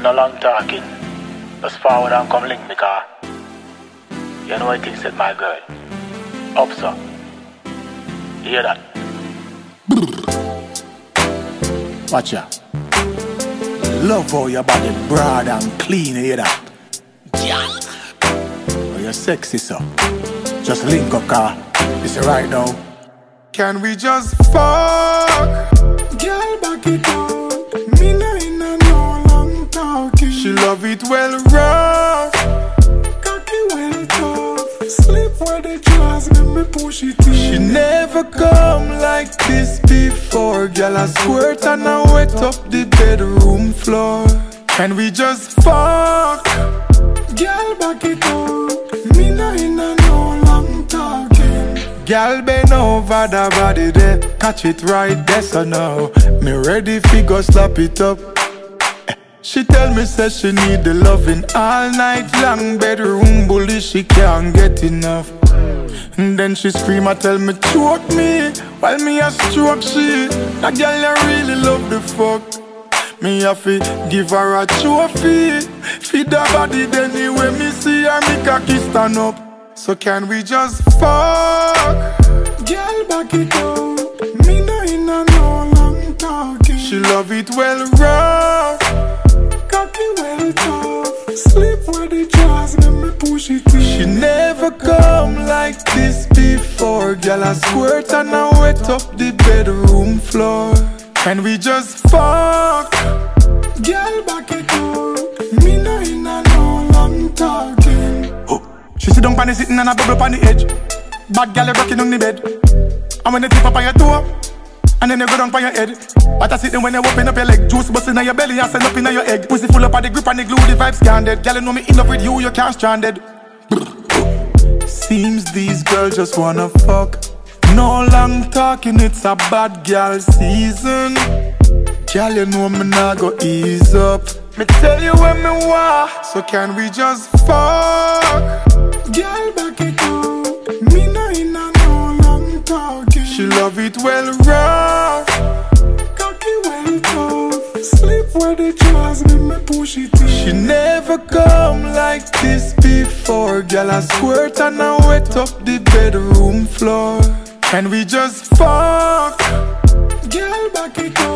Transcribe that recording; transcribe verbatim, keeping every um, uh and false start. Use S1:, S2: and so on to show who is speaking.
S1: no long talking. Just forward and come link me car. You know what things said, my girl. Up, sir. You hear that? Watch ya. Love how your body broad and clean, you hear that? Yeah. Oh, you're sexy, sir. Just link up, car. It's right now.
S2: Can we just fuck? Girl, back it up. Me no in a no long talking. She love it well rough, cocky well tough. Slip where the jaws, let me push it in. She never come like this before. Girl, I squirt and I wet up the bedroom floor. Can we just fuck? Girl, back it up. Me no in a no long talking. Girl, bend over the body there. Catch it right there, so now me ready fi go slap it up. eh. She tell me say she need the loving all night long. Bedroom bully, she can't get enough. And then she scream and tell me choke me while me a stroke she. That girl I really love the fuck. Me have to give her a trophy. Feed her body then anyway me see her me cocky stand up. So can we just fuck? Girl, back it up. Me no in a no long talking. She love it well rough, cocky well tough. Slip where the jaws, let me push it in. She never come like this before. Girl, I squirt and I wet up the bedroom floor. Can we just fuck? Girl, back it up. Me no in a no long talking.
S1: Oh. She sit down pan the sitting and a bubble pan the edge. Bad gal rocking on the bed. And when you tip up on your toe, and then you go down on your head. But I sit there when you open up your leg. Juice busting on your belly and send up in your egg. Pussy full up of the grip and the glue, the vibes scanded. Gal, you know me in love with you, you can't stranded. Seems these girls just wanna fuck. No long talking, it's a bad gal season. Gal, you know me nah go ease up. Me tell you when me want.
S2: So can we just fuck? Girl, back it up. Me no in a no long talking. She love it well rough, cocky well tough. Slip where the jaws, let me push it in. She never come like this before. Girl, I squirt and I wet up the bedroom floor. Can we just fuck? Girl, back it up.